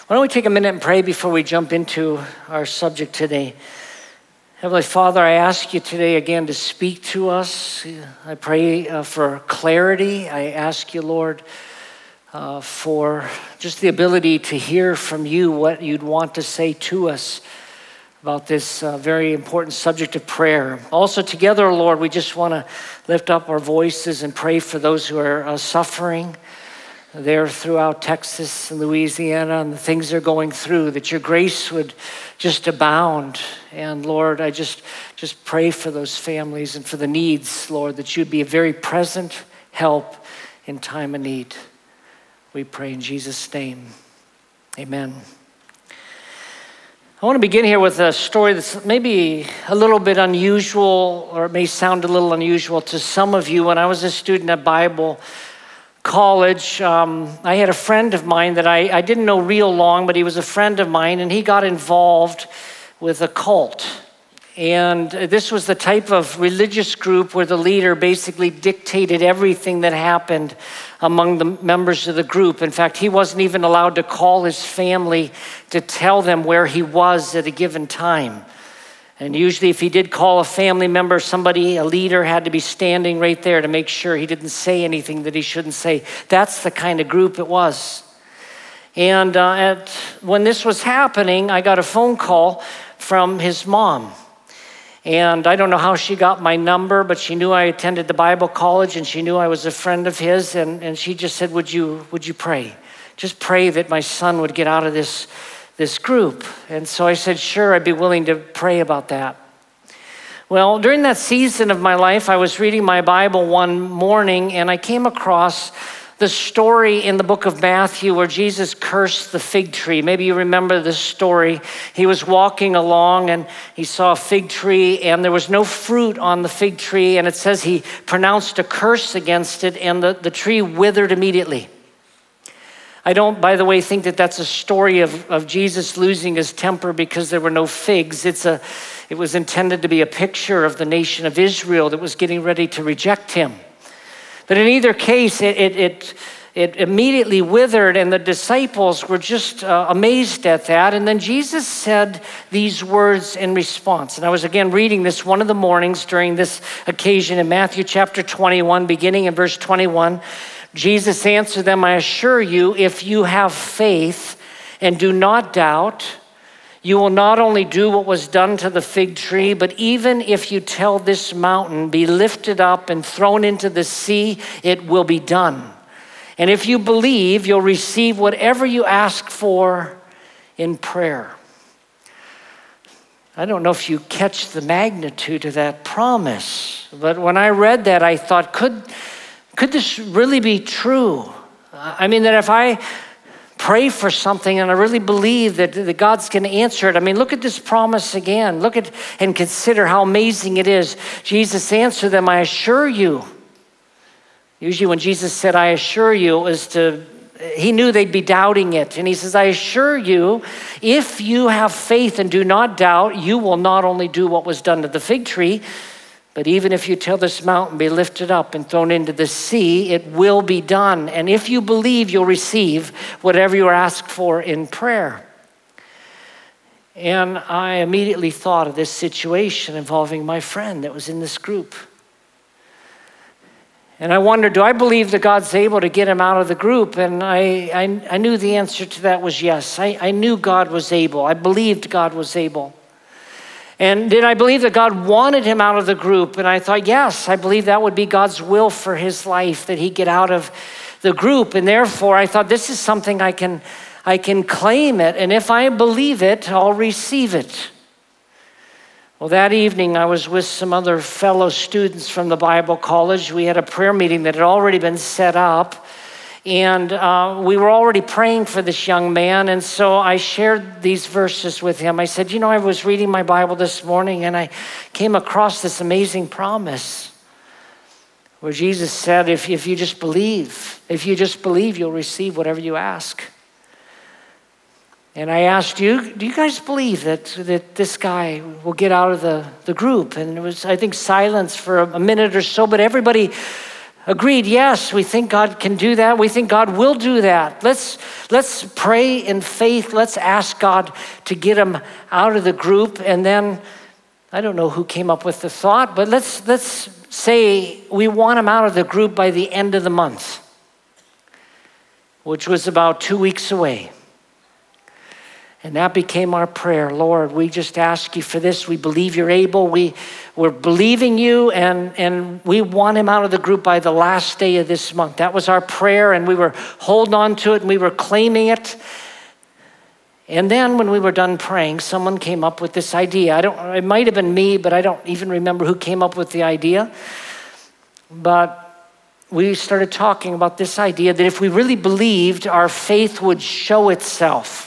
Why don't we take a minute and pray before we jump into our subject today? Heavenly Father, I ask you today again to speak to us. I pray for clarity. I ask you, Lord, for just the ability to hear from you what you'd want to say to us about this very important subject of prayer. Also together, Lord, we just want to lift up our voices and pray for those who are suffering there throughout Texas and Louisiana and the things they're going through, that your grace would just abound. And Lord, I just pray for those families and for the needs, Lord, that you'd be a very present help in time of need. We pray in Jesus' name. Amen. I want to begin here with a story that's maybe a little bit unusual, or it may sound a little unusual to some of you. When I was a student at Bible college, I had a friend of mine that I didn't know real long, but he was a friend of mine, and he got involved with a cult. And this was the type of religious group where the leader basically dictated everything that happened among the members of the group. In fact, he wasn't even allowed to call his family to tell them where he was at a given time. And usually if he did call a family member, somebody, a leader, had to be standing right there to make sure he didn't say anything that he shouldn't say. That's the kind of group it was. And when this was happening, I got a phone call from his mom. And I don't know how she got my number, but she knew I attended the Bible college and she knew I was a friend of his. And she just said, would you pray? Just pray that my son would get out of this group. And so I said, sure, I'd be willing to pray about that. Well, during that season of my life, I was reading my Bible one morning and I came across the story in the book of Matthew where Jesus cursed the fig tree. Maybe you remember this story. He was walking along and he saw a fig tree and there was no fruit on the fig tree, and it says he pronounced a curse against it and the tree withered immediately. I don't, by the way, think that that's a story of Jesus losing his temper because there were no figs. It was intended to be a picture of the nation of Israel that was getting ready to reject him. But in either case, it immediately withered, and the disciples were just amazed at that. And then Jesus said these words in response. And I was again reading this one of the mornings during this occasion in Matthew chapter 21, beginning in verse 21. Jesus answered them, I assure you, if you have faith and do not doubt, you will not only do what was done to the fig tree, but even if you tell this mountain, be lifted up and thrown into the sea, it will be done. And if you believe, you'll receive whatever you ask for in prayer. I don't know if you catch the magnitude of that promise, but when I read that, I thought, could this really be true? I mean, that if I pray for something and I really believe that God's going to answer it. I mean, look at this promise again. Look at and consider how amazing it is. Jesus answered them, I assure you. Usually when Jesus said, I assure you, he knew they'd be doubting it. And he says, I assure you, if you have faith and do not doubt, you will not only do what was done to the fig tree, but even if you tell this mountain, be lifted up and thrown into the sea, it will be done. And if you believe, you'll receive whatever you ask for in prayer. And I immediately thought of this situation involving my friend that was in this group. And I wondered, do I believe that God's able to get him out of the group? And I knew the answer to that was yes. I knew God was able. I believed God was able. And did I believe that God wanted him out of the group? And I thought, yes, I believe that would be God's will for his life, that he get out of the group. And therefore, I thought this is something I can claim it. And if I believe it, I'll receive it. Well, that evening, I was with some other fellow students from the Bible college. We had a prayer meeting that had already been set up. And we were already praying for this young man. And so I shared these verses with him. I said, I was reading my Bible this morning and I came across this amazing promise where Jesus said, if you just believe, you'll receive whatever you ask. And I asked you, do you guys believe that this guy will get out of the group? And it was, I think, silence for a minute or so, but everybody agreed, yes, we think God can do that. We think God will do that. Let's pray in faith. Let's ask God to get him out of the group. And then, I don't know who came up with the thought, but let's say we want him out of the group by the end of the month, which was about 2 weeks away. And that became our prayer. Lord, we just ask you for this. We believe you're able. We're believing you, and we want him out of the group by the last day of this month. That was our prayer, and we were holding on to it, and we were claiming it. And then when we were done praying, someone came up with this idea. It might have been me, but I don't even remember who came up with the idea. But we started talking about this idea that if we really believed, our faith would show itself.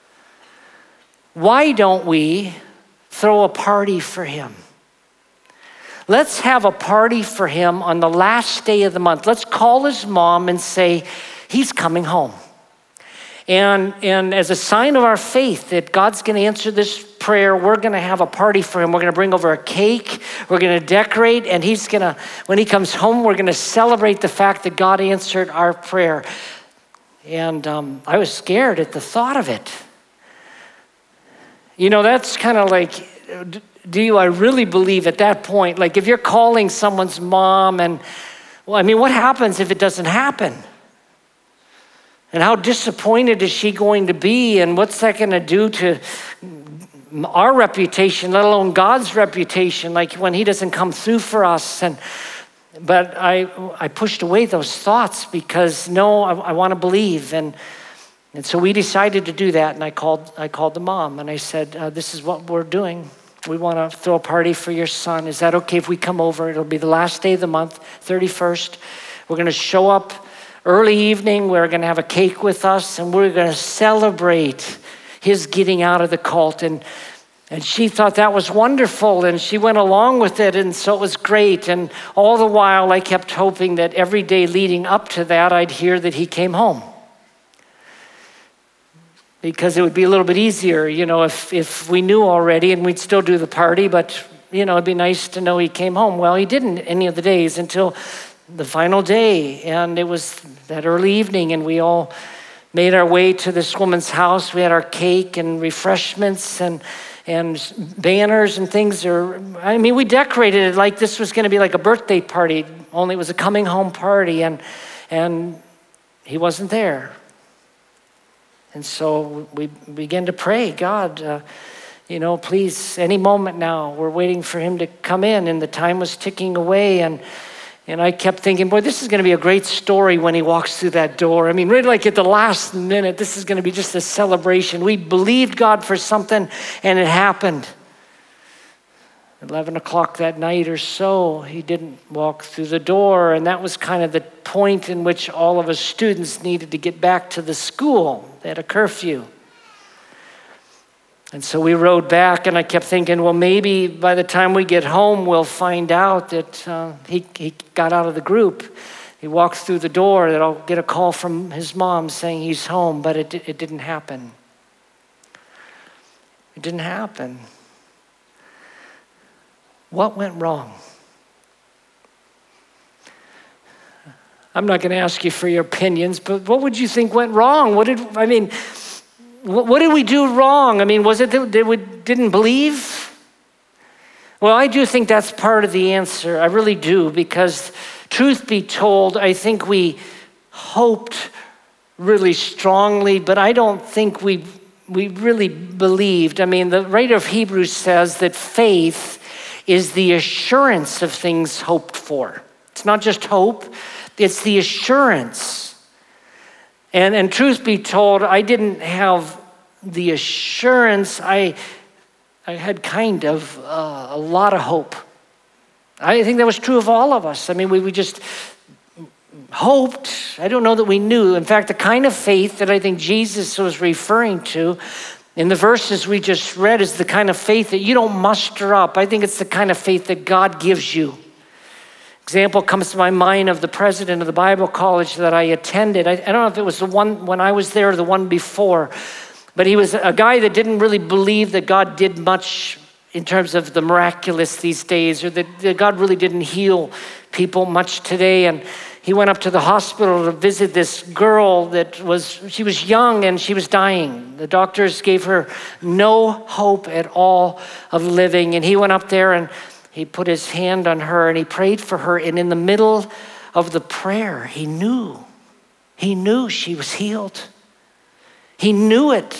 Why don't we throw a party for him? Let's have a party for him on the last day of the month. Let's call his mom and say, he's coming home. And as a sign of our faith that God's going to answer this prayer, we're going to have a party for him. We're going to bring over a cake. We're going to decorate. And when he comes home, we're going to celebrate the fact that God answered our prayer. And I was scared at the thought of it. You know, that's kind of like, I really believe at that point? Like if you're calling someone's mom what happens if it doesn't happen? And how disappointed is she going to be? And what's that going to do to our reputation, let alone God's reputation, like when he doesn't come through for us? But I pushed away those thoughts because I want to believe. And so we decided to do that, and I called the mom, and I said, this is what we're doing. We want to throw a party for your son. Is that okay if we come over? It'll be the last day of the month, 31st. We're going to show up early evening. We're going to have a cake with us, and we're going to celebrate his getting out of the cult. And she thought that was wonderful, and she went along with it, and so it was great. And all the while, I kept hoping that every day leading up to that, I'd hear that he came home. Because it would be a little bit easier, if we knew already and we'd still do the party, but, it'd be nice to know he came home. Well, he didn't any of the days until the final day, and it was that early evening, and we all made our way to this woman's house. We had our cake and refreshments and banners and things. We decorated it like this was going to be like a birthday party, only it was a coming home party, and he wasn't there. And so we began to pray, God, please, any moment now, we're waiting for him to come in. And the time was ticking away. And I kept thinking, boy, this is going to be a great story when he walks through that door. Really like at the last minute, this is going to be just a celebration. We believed God for something, and it happened. 11 o'clock that night or so, he didn't walk through the door, and that was kind of the point in which all of us students needed to get back to the school. They had a curfew. And so we rode back, and I kept thinking, well, maybe by the time we get home, we'll find out that he got out of the group. He walked through the door, that I'll get a call from his mom saying he's home, but it didn't happen. It didn't happen. What went wrong? I'm not going to ask you for your opinions, but what would you think went wrong? What did we do wrong? Was it that we didn't believe? Well, I do think that's part of the answer. I really do, because truth be told, I think we hoped really strongly, but I don't think we really believed. The writer of Hebrews says that faith is the assurance of things hoped for. It's not just hope, it's the assurance. And truth be told, I didn't have the assurance. I had kind of a lot of hope. I think that was true of all of us. We just hoped. I don't know that we knew. In fact, the kind of faith that I think Jesus was referring to in the verses we just read is the kind of faith that you don't muster up. I think it's the kind of faith that God gives you. Example comes to my mind of the president of the Bible college that I attended. I don't know if it was the one when I was there or the one before, but he was a guy that didn't really believe that God did much in terms of the miraculous these days, or that God really didn't heal people much today. And he went up to the hospital to visit this girl she was young and she was dying. The doctors gave her no hope at all of living. And he went up there and he put his hand on her and he prayed for her. And in the middle of the prayer, he knew she was healed. He knew it.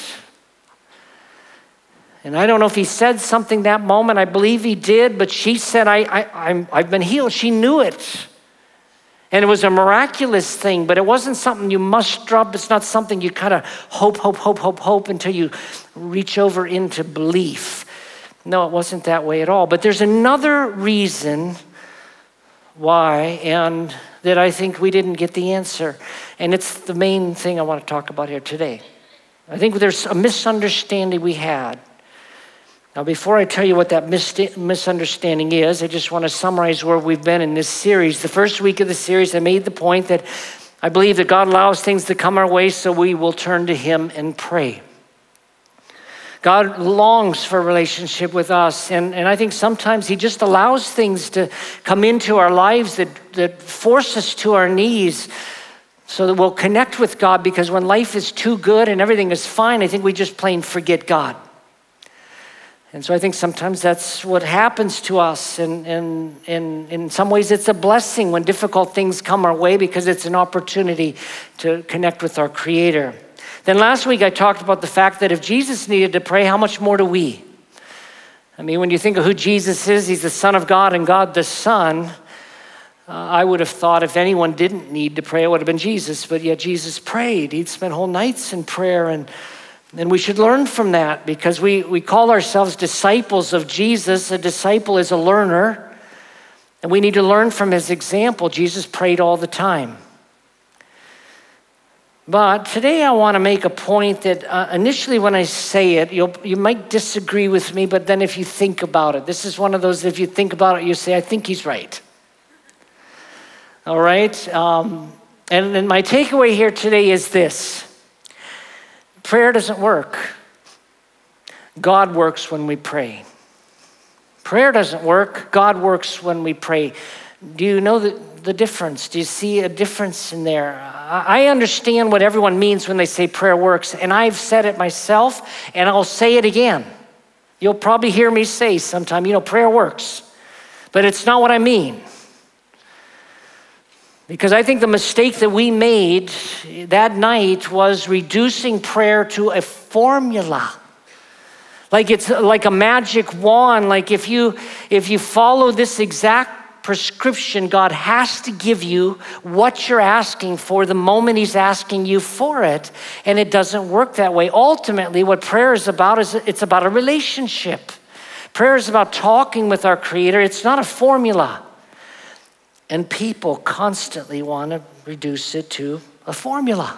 And I don't know if he said something that moment. I believe he did, but she said, I've been healed. She knew it. And it was a miraculous thing, but it wasn't something you muster up. It's not something you kind of hope until you reach over into belief. No, it wasn't that way at all. But there's another reason why, and that I think we didn't get the answer. And it's the main thing I want to talk about here today. I think there's a misunderstanding we had. Now, before I tell you what that misunderstanding is, I just want to summarize where we've been in this series. The first week of the series, I made the point that I believe that God allows things to come our way so we will turn to him and pray. God longs for a relationship with us, and I think sometimes he just allows things to come into our lives that force us to our knees so that we'll connect with God, because when life is too good and everything is fine, I think we just plain forget God. And so I think sometimes that's what happens to us. And in some ways it's a blessing when difficult things come our way, because it's an opportunity to connect with our Creator. Then last week I talked about the fact that if Jesus needed to pray, how much more do we? I mean, when you think of who Jesus is, he's the Son of God and God the Son. I would have thought if anyone didn't need to pray, it would have been Jesus. But yet Jesus prayed. He'd spent whole nights in prayer, and we should learn from that, because we call ourselves disciples of Jesus. A disciple is a learner, and we need to learn from his example. Jesus prayed all the time. But today I want to make a point that initially when I say it, you might disagree with me, but then if you think about it, this is one of those, if you think about it, you say, I think he's right. All right? And my takeaway here today is this. Prayer doesn't work. God works when we pray. Prayer doesn't work. God works when we pray. Do you know the difference? Do you see a difference in there? I understand what everyone means when they say prayer works, and I've said it myself, and I'll say it again. You'll probably hear me say sometime, prayer works, but it's not what I mean. Because I think the mistake that we made that night was reducing prayer to a formula. Like it's like a magic wand. Like if you follow this exact prescription, God has to give you what you're asking for the moment he's asking you for it. And it doesn't work that way. Ultimately, what prayer is about it's about a relationship. Prayer is about talking with our Creator. It's not a formula. And people constantly want to reduce it to a formula.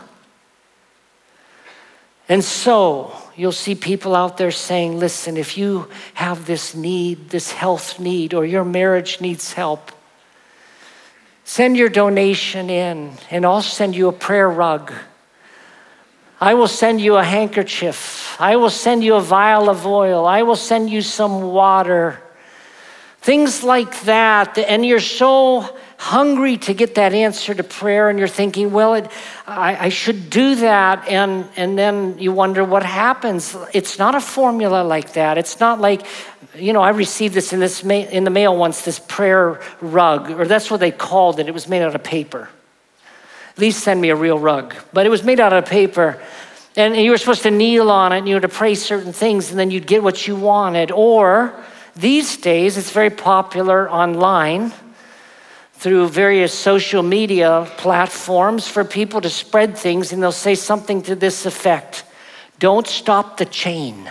And so you'll see people out there saying, listen, if you have this need, this health need, or your marriage needs help, send your donation in and I'll send you a prayer rug. I will send you a handkerchief. I will send you a vial of oil. I will send you some water. Things like that. And you're so hungry to get that answer to prayer, and you're thinking, well, I should do that, and then you wonder what happens. It's not a formula like that. It's not like, I received this in the mail once, this prayer rug, or that's what they called it. It was made out of paper. At least send me a real rug. But it was made out of paper, and you were supposed to kneel on it, and you were to pray certain things, and then you'd get what you wanted. Or these days, it's very popular online, through various social media platforms, for people to spread things, and they'll say something to this effect: don't stop the chain.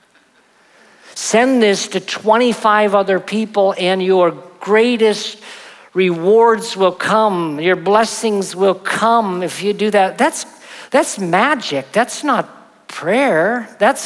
Send this to 25 other people and your greatest rewards will come. Your blessings will come if you do that. That's magic. That's not prayer.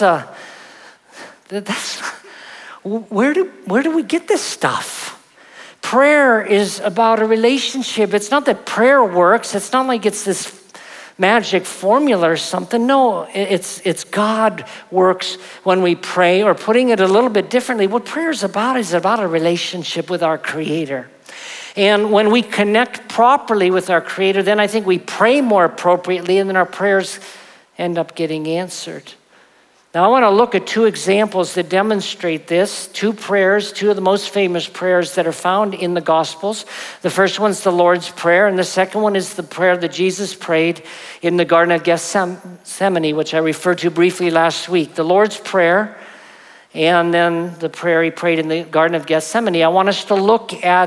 Where do we get this stuff? Prayer is about a relationship. It's not that prayer works. It's not like it's this magic formula or something. No, it's God works when we pray. Or putting it a little bit differently, what prayer is about a relationship with our Creator. And when we connect properly with our Creator, then I think we pray more appropriately, and then our prayers end up getting answered. Now I want to look at two examples that demonstrate this. Two prayers, two of the most famous prayers that are found in the Gospels. The first one's the Lord's Prayer, and the second one is the prayer that Jesus prayed in the Garden of Gethsemane, which I referred to briefly last week. The Lord's Prayer, and then the prayer he prayed in the Garden of Gethsemane. I want us to look at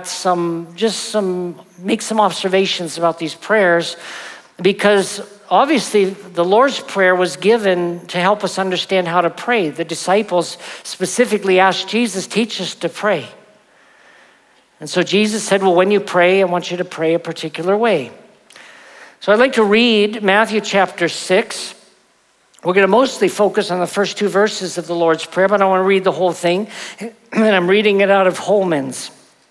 make some observations about these prayers, because obviously the Lord's Prayer was given to help us understand how to pray. The disciples specifically asked Jesus, teach us to pray. And so Jesus said, well, when you pray, I want you to pray a particular way. So I'd like to read Matthew chapter 6. We're going to mostly focus on the first two verses of the Lord's Prayer, but I want to read the whole thing, and I'm reading it out of Holman's.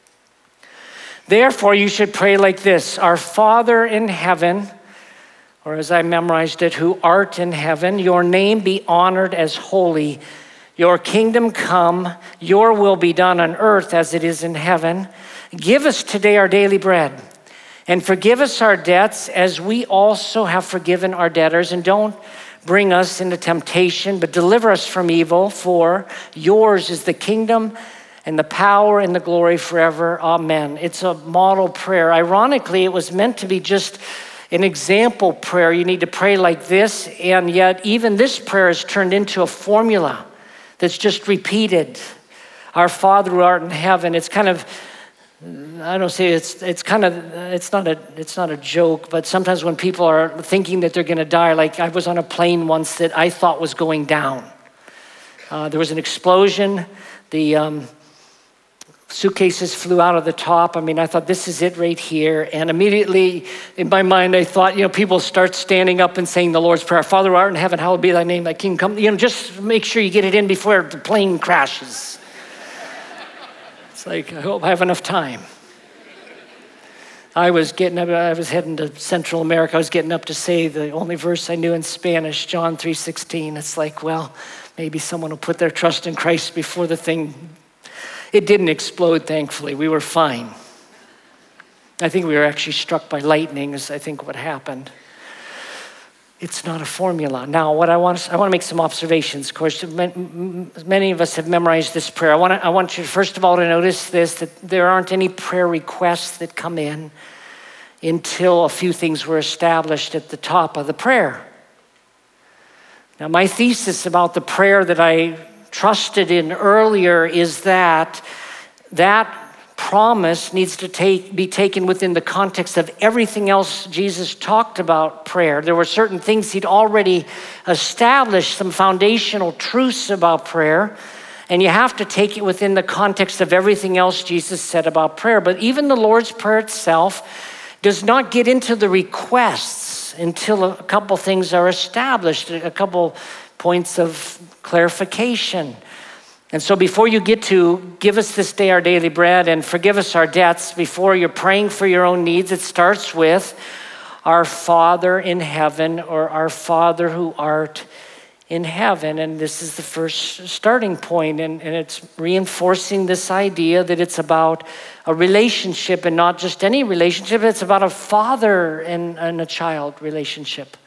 Therefore, you should pray like this: Our Father in heaven, or as I memorized it, who art in heaven, your name be honored as holy. Your kingdom come, your will be done on earth as it is in heaven. Give us today our daily bread, and forgive us our debts as we also have forgiven our debtors. And don't bring us into temptation, but deliver us from evil. For yours is the kingdom and the power and the glory forever. Amen. It's a model prayer. Ironically, it was meant to be just an example prayer. You need to pray like this, and yet even this prayer is turned into a formula that's just repeated. Our Father who art in heaven. It's kind of, I don't say it's not a joke, but sometimes when people are thinking that they're going to die, like I was on a plane once that I thought was going down. There was an explosion. The suitcases flew out of the top. I mean, I thought, this is it right here. And immediately in my mind, I thought, people start standing up and saying the Lord's Prayer. Father who art in heaven, hallowed be thy name, thy kingdom come. Just make sure you get it in before the plane crashes. It's like, I hope I have enough time. I was heading to Central America. I was getting up to say the only verse I knew in Spanish, John 3:16. It's like, well, maybe someone will put their trust in Christ before the thing. It didn't explode, thankfully. We were fine. I think we were actually struck by lightning is I think what happened. It's not a formula. Now, I want to make some observations. Of course, many of us have memorized this prayer. I want you, first of all, to notice this, that there aren't any prayer requests that come in until a few things were established at the top of the prayer. Now, my thesis about the prayer that I trusted in earlier is that promise needs to be taken within the context of everything else Jesus talked about prayer. There were certain things he'd already established, some foundational truths about prayer, and you have to take it within the context of everything else Jesus said about prayer. But even the Lord's Prayer itself does not get into the requests until a couple things are established, a couple points of clarification. And so before you get to give us this day our daily bread and forgive us our debts, before you're praying for your own needs, it starts with our Father in heaven, or our Father who art in heaven. And this is the first starting point, and it's reinforcing this idea that it's about a relationship, and not just any relationship. It's about a father and a child relationship.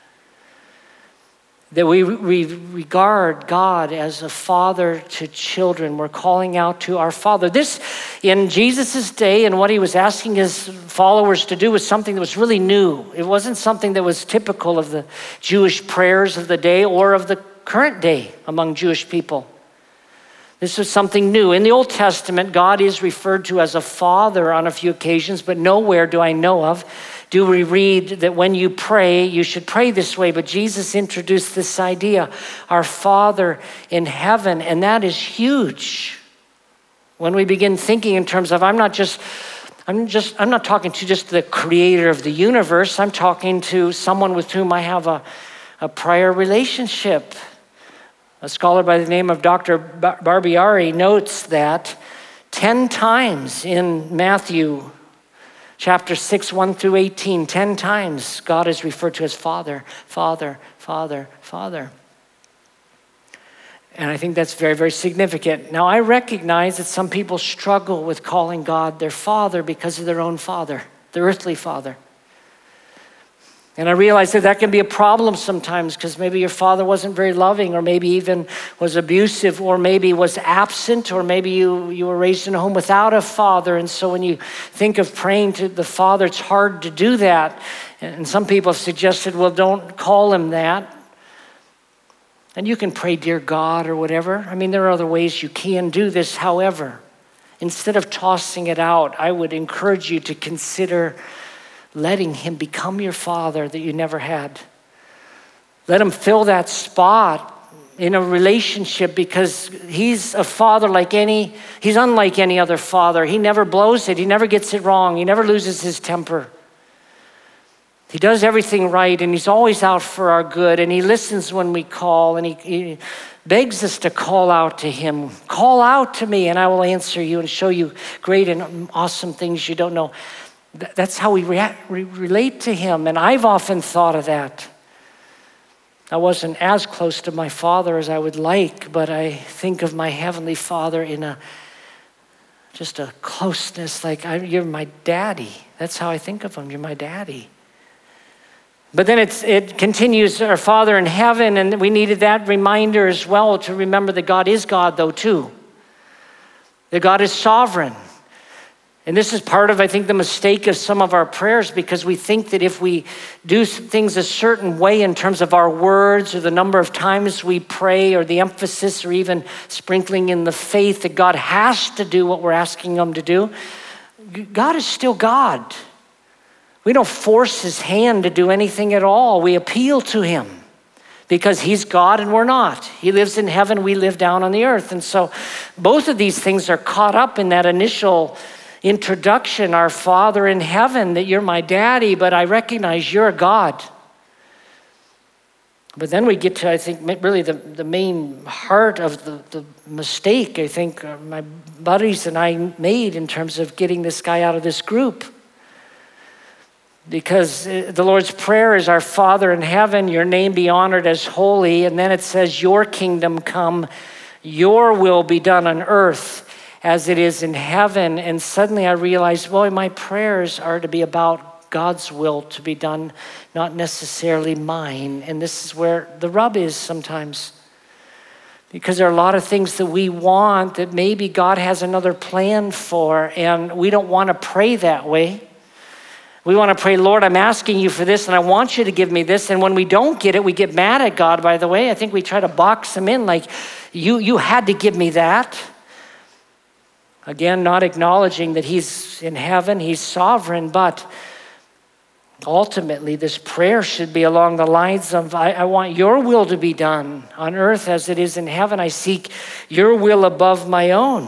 That we regard God as a father to children. We're calling out to our Father. This, in Jesus' day, and what he was asking his followers to do, was something that was really new. It wasn't something that was typical of the Jewish prayers of the day or of the current day among Jewish people. This was something new. In the Old Testament, God is referred to as a father on a few occasions, but nowhere do I know of do we read that when you pray, you should pray this way. But Jesus introduced this idea, our Father in heaven, and that is huge. When we begin thinking in terms of, I'm not talking to just the creator of the universe. I'm talking to someone with whom I have a prior relationship. A scholar by the name of Dr. Barbieri notes that 10 times in Matthew chapter 6, 1 through 18, 10 times God is referred to as Father, Father, Father, Father. And I think that's very, very significant. Now, I recognize that some people struggle with calling God their father because of their own father, their earthly father. And I realize that that can be a problem sometimes because maybe your father wasn't very loving, or maybe even was abusive, or maybe was absent, or maybe you were raised in a home without a father. And so when you think of praying to the Father, it's hard to do that. And some people have suggested, well, don't call him that. And you can pray, dear God, or whatever. I mean, there are other ways you can do this. However, instead of tossing it out, I would encourage you to consider letting him become your father that you never had. Let him fill that spot in a relationship, because he's a father he's unlike any other father. He never blows it. He never gets it wrong. He never loses his temper. He does everything right, and he's always out for our good, and he listens when we call, and he begs us to call out to him. Call out to me, and I will answer you and show you great and awesome things you don't know. That's how we relate to him, and I've often thought of that. I wasn't as close to my father as I would like, but I think of my heavenly Father in just a closeness, like you're my daddy. That's how I think of him. You're my daddy. But then it continues, our Father in heaven, and we needed that reminder as well to remember that God is God, though, too. That God is sovereign. And this is part of, I think, the mistake of some of our prayers, because we think that if we do things a certain way in terms of our words, or the number of times we pray, or the emphasis, or even sprinkling in the faith, that God has to do what we're asking him to do. God is still God. We don't force his hand to do anything at all. We appeal to him because he's God and we're not. He lives in heaven, we live down on the earth. And so both of these things are caught up in that initial introduction, our Father in heaven, that you're my daddy, but I recognize you're a God. But then we get to, I think, really the main heart of the mistake, I think, my buddies and I made in terms of getting this guy out of this group. Because the Lord's Prayer is, our Father in heaven, your name be honored as holy. And then it says, your kingdom come, your will be done on earth as it is in heaven. And suddenly I realized, boy, my prayers are to be about God's will to be done, not necessarily mine. And this is where the rub is sometimes. Because there are a lot of things that we want that maybe God has another plan for, and we don't want to pray that way. We want to pray, Lord, I'm asking you for this, and I want you to give me this. And when we don't get it, we get mad at God, by the way. I think we try to box him in like, you had to give me that. Again, not acknowledging that he's in heaven, he's sovereign, but ultimately this prayer should be along the lines of, I want your will to be done on earth as it is in heaven. I seek your will above my own.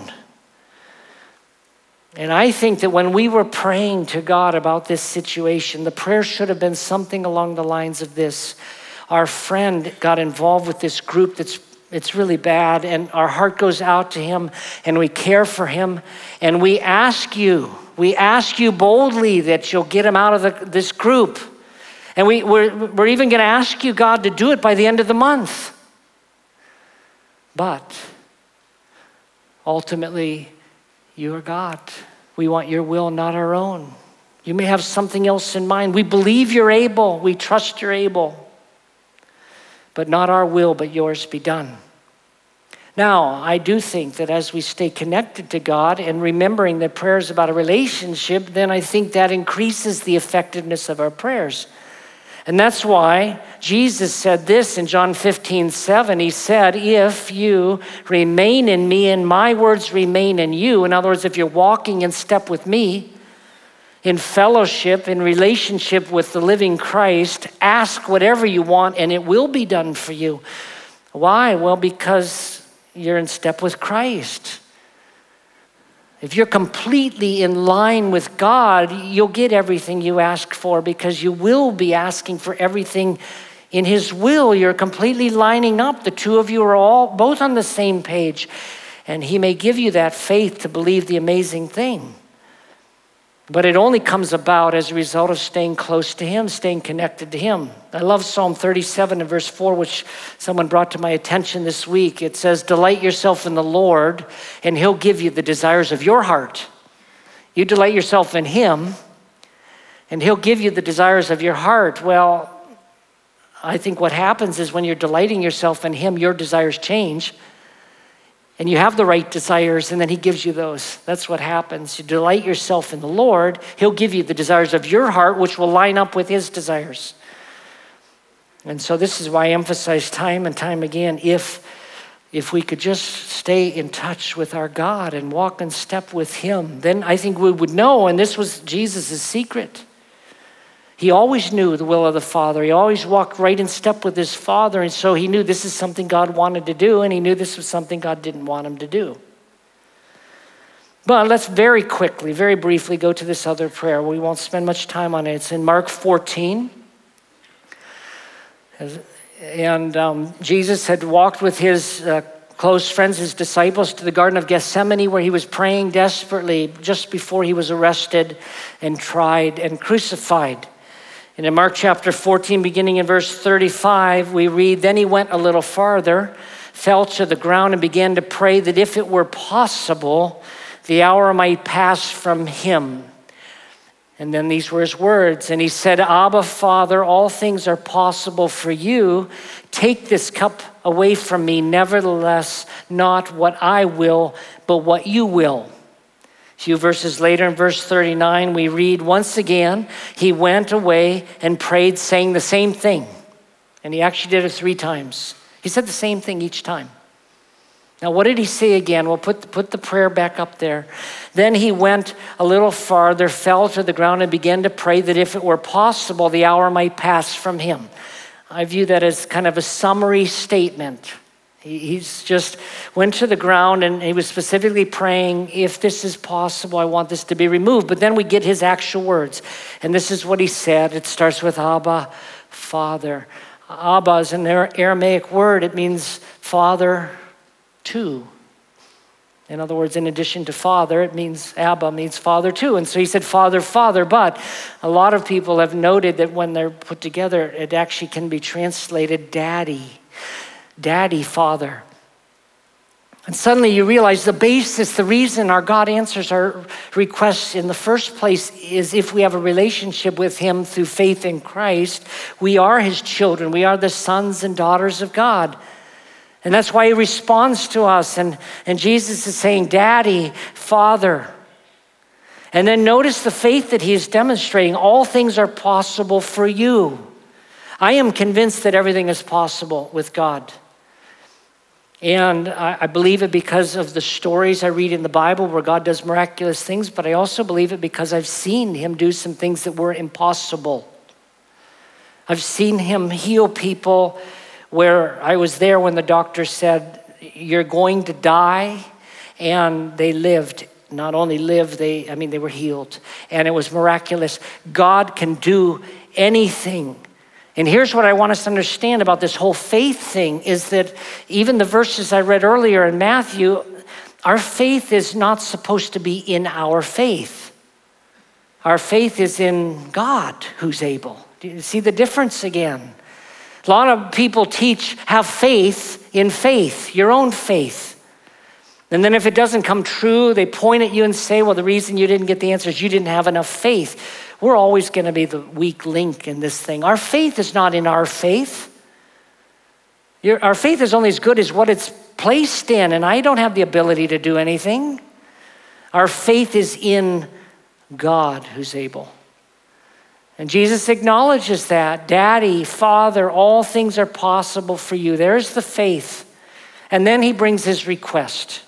And I think that when we were praying to God about this situation, the prayer should have been something along the lines of this. Our friend got involved with this group it's really bad, and our heart goes out to him, and we care for him, and we ask you boldly that you'll get him out of this group. And we're even going to ask you, God, to do it by the end of the month. But ultimately, you are God. We want your will, not our own. You may have something else in mind. We believe you're able. We trust you're able. But not our will, but yours be done. Now, I do think that as we stay connected to God and remembering that prayer is about a relationship, then I think that increases the effectiveness of our prayers. And that's why Jesus said this in John 15:7. He said, if you remain in me and my words remain in you, in other words, if you're walking in step with me, in fellowship, in relationship with the living Christ, ask whatever you want and it will be done for you. Why? Well, because you're in step with Christ. If you're completely in line with God, you'll get everything you ask for because you will be asking for everything in his will. You're completely lining up. The two of you are both on the same page. And he may give you that faith to believe the amazing thing. But it only comes about as a result of staying close to him, staying connected to him. I love Psalm 37 and verse 4, which someone brought to my attention this week. It says, delight yourself in the Lord, and he'll give you the desires of your heart. You delight yourself in him, and he'll give you the desires of your heart. Well, I think what happens is when you're delighting yourself in him, your desires change. And you have the right desires, and then he gives you those. That's what happens. You delight yourself in the Lord, he'll give you the desires of your heart, which will line up with his desires. And so this is why I emphasize time and time again, if we could just stay in touch with our God and walk in step with him, then I think we would know, and this was Jesus' secret. He always knew the will of the Father. He always walked right in step with his Father. And so he knew this is something God wanted to do, and he knew this was something God didn't want him to do. But let's very quickly, very briefly go to this other prayer. We won't spend much time on it. It's in Mark 14. And Jesus had walked with his close friends, his disciples, to the Garden of Gethsemane, where he was praying desperately just before he was arrested and tried and crucified. And in Mark chapter 14, beginning in verse 35, we read, then he went a little farther, fell to the ground and began to pray that if it were possible, the hour might pass from him. And then these were his words. And he said, Abba, Father, all things are possible for you. Take this cup away from me. Nevertheless, not what I will, but what you will. A few verses later in verse 39, we read, once again, he went away and prayed, saying the same thing. And he actually did it 3 times. He said the same thing each time. Now, what did he say again? We'll put the prayer back up there. Then he went a little farther, fell to the ground, and began to pray that if it were possible, the hour might pass from him. I view that as kind of a summary statement. He's just went to the ground and he was specifically praying, if this is possible, I want this to be removed. But then we get his actual words. And this is what he said. It starts with Abba, Father. Abba is an Aramaic word. It means father too. In other words, in addition to father, it means Abba means father too. And so he said father, father. But a lot of people have noted that when they're put together, it actually can be translated daddy. Daddy, Father. And suddenly you realize the basis, the reason our God answers our requests in the first place is if we have a relationship with him through faith in Christ, we are his children. We are the sons and daughters of God. And that's why he responds to us. And Jesus is saying, Daddy, Father. And then notice the faith that he is demonstrating. All things are possible for you. I am convinced that everything is possible with God. And I believe it because of the stories I read in the Bible where God does miraculous things, but I also believe it because I've seen him do some things that were impossible. I've seen him heal people where I was there when the doctor said, you're going to die, and they lived. Not only lived, they were healed. And it was miraculous. God can do anything. And here's what I want us to understand about this whole faith thing is that even the verses I read earlier in Matthew, our faith is not supposed to be in our faith. Our faith is in God who's able. Do you see the difference again? A lot of people teach, have faith in faith, your own faith. And then if it doesn't come true, they point at you and say, well, the reason you didn't get the answer is you didn't have enough faith. We're always going to be the weak link in this thing. Our faith is not in our faith. Our faith is only as good as what it's placed in, and I don't have the ability to do anything. Our faith is in God who's able. And Jesus acknowledges that. Daddy, Father, all things are possible for you. There's the faith. And then he brings his request.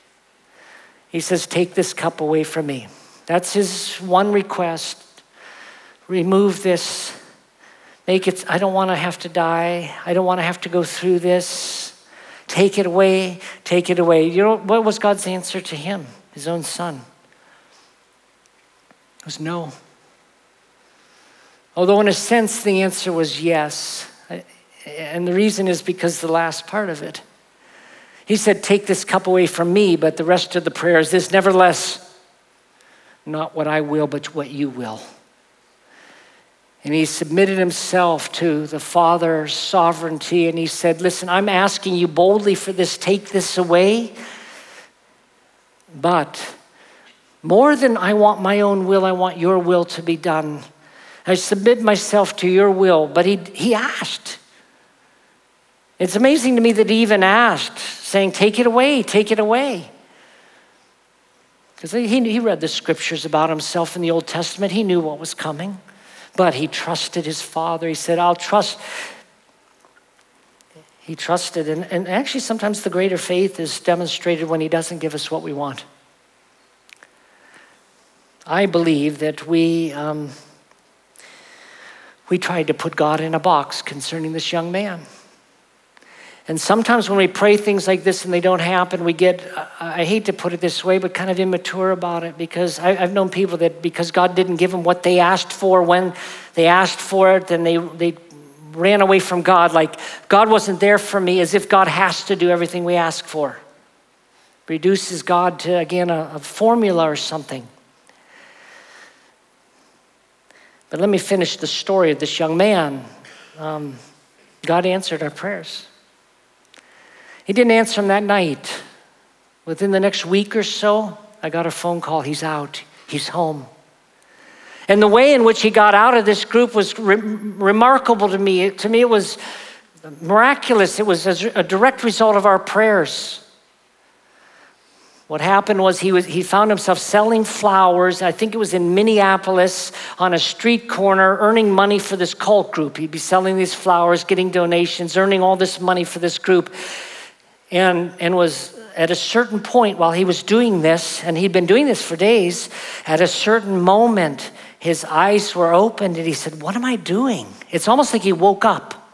He says, take this cup away from me. That's his one request. Remove this. Make it, I don't want to have to die. I don't want to have to go through this. Take it away. Take it away. You know, what was God's answer to him, his own son? It was no. Although in a sense the answer was yes. And the reason is because the last part of it. He said, take this cup away from me, but the rest of the prayer is this, nevertheless, not what I will, but what you will. And he submitted himself to the Father's sovereignty, and he said, listen, I'm asking you boldly for this, take this away. But more than I want my own will, I want your will to be done. I submit myself to your will. But he asked. It's amazing to me that he even asked, saying, take it away, take it away. Because he read the scriptures about himself in the Old Testament. He knew what was coming. But he trusted his Father. He said, I'll trust. He trusted. And actually, sometimes the greater faith is demonstrated when he doesn't give us what we want. I believe that we tried to put God in a box concerning this young man. And sometimes when we pray things like this and they don't happen, we get, I hate to put it this way, but kind of immature about it, because I've known people that because God didn't give them what they asked for when they asked for it, then they ran away from God, like God wasn't there for me, as if God has to do everything we ask for. Reduces God to, again, a formula or something. But let me finish the story of this young man. God answered our prayers. He didn't answer them that night. Within the next week or so, I got a phone call. He's out. He's home. And the way in which he got out of this group was remarkable to me. To me, it was miraculous. It was a direct result of our prayers. What happened was he found himself selling flowers. I think it was in Minneapolis on a street corner, earning money for this cult group. He'd be selling these flowers, getting donations, earning all this money for this group. And was at a certain point while he was doing this, and he'd been doing this for days, at a certain moment, his eyes were opened and he said, what am I doing? It's almost like he woke up.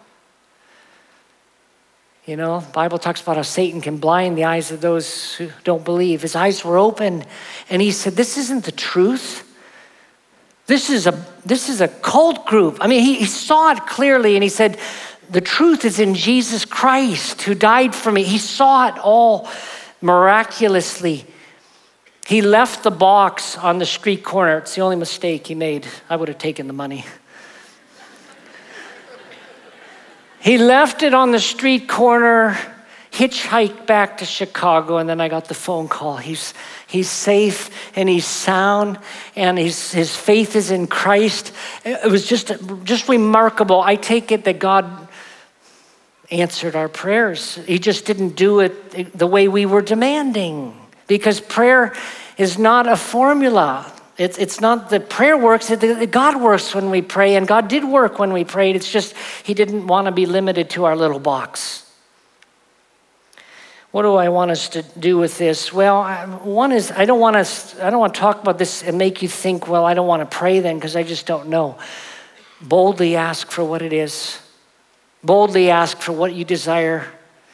You know, the Bible talks about how Satan can blind the eyes of those who don't believe. His eyes were open and he said, this isn't the truth. This is a cult group. I mean, he saw it clearly and he said, the truth is in Jesus Christ who died for me. He saw it all miraculously. He left the box on the street corner. It's the only mistake he made. I would have taken the money. He left it on the street corner, hitchhiked back to Chicago, and then I got the phone call. He's safe and he's sound and his faith is in Christ. It was just remarkable. I take it that God answered our prayers. He just didn't do it the way we were demanding, because prayer is not a formula. It's not that prayer works, God works when we pray, and God did work when we prayed. It's just he didn't want to be limited to our little box. What do I want us to do with this? Well, one is I don't want to talk about this and make you think, well, I don't want to pray then because I just don't know. Boldly ask for what it is. Boldly ask for what you desire.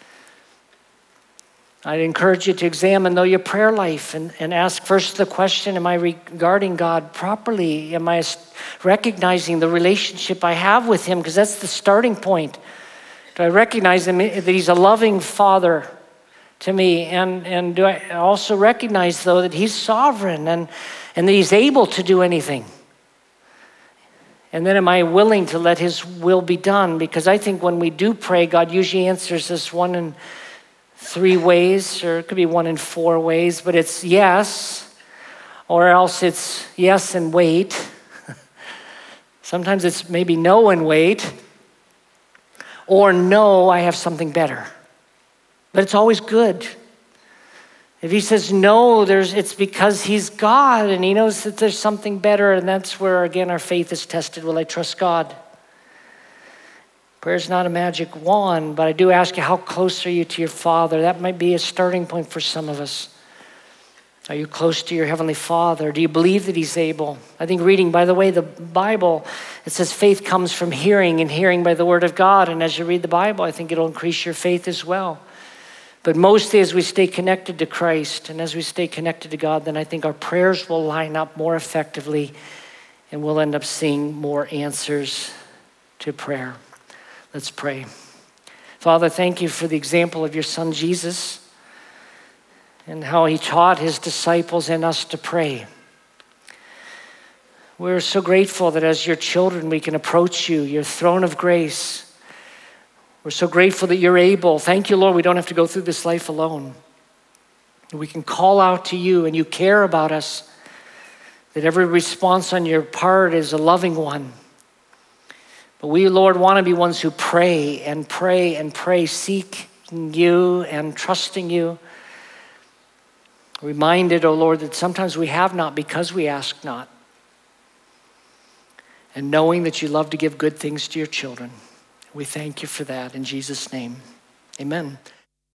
I'd encourage you to examine, though, your prayer life and ask first the question, am I regarding God properly? Am I recognizing the relationship I have with him? Because that's the starting point. Do I recognize him, that he's a loving father to me? And do I also recognize, though, that he's sovereign and that he's able to do anything? And then am I willing to let his will be done? Because I think when we do pray, God usually answers us one in 3 ways, or it could be 1 in 4 ways, but it's yes, or else it's yes and wait. Sometimes it's maybe no and wait, or no, I have something better. But it's always good. If he says no, it's because he's God and he knows that there's something better, and that's where, again, our faith is tested. Will I trust God? Prayer's not a magic wand, but I do ask you, how close are you to your Father? That might be a starting point for some of us. Are you close to your Heavenly Father? Do you believe that he's able? I think reading, by the way, the Bible, it says faith comes from hearing, and hearing by the Word of God. And as you read the Bible, I think it'll increase your faith as well. But mostly as we stay connected to Christ and as we stay connected to God, then I think our prayers will line up more effectively and we'll end up seeing more answers to prayer. Let's pray. Father, thank you for the example of your Son, Jesus, and how he taught his disciples and us to pray. We're so grateful that as your children, we can approach you, your throne of grace. We're so grateful that you're able. Thank you, Lord, we don't have to go through this life alone. We can call out to you and you care about us, that every response on your part is a loving one. But we, Lord, want to be ones who pray and pray and pray, seeking you and trusting you. Reminded, oh Lord, that sometimes we have not because we ask not. And knowing that you love to give good things to your children. We thank you for that in Jesus' name. Amen.